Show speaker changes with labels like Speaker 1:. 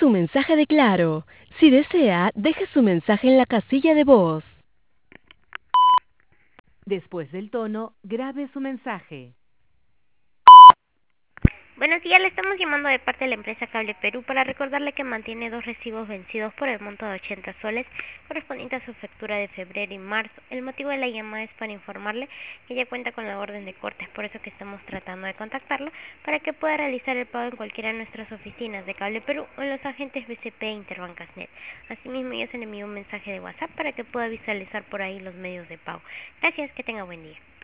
Speaker 1: su mensaje de Claro. Si desea, deje su mensaje en la casilla de voz. Después del tono, grabe su mensaje.
Speaker 2: Buenos días, le estamos llamando de parte de la empresa Cable Perú para recordarle que mantiene dos recibos vencidos por el monto de 80 soles correspondiente a su factura de febrero y marzo. El motivo de la llamada es para informarle que ya cuenta con la orden de corte, es por eso que estamos tratando de contactarlo para que pueda realizar el pago en cualquiera de nuestras oficinas de Cable Perú o en los agentes BCP e Interbancasnet. Asimismo, ya se le envió un mensaje de WhatsApp para que pueda visualizar por ahí los medios de pago. Gracias, que tenga buen día.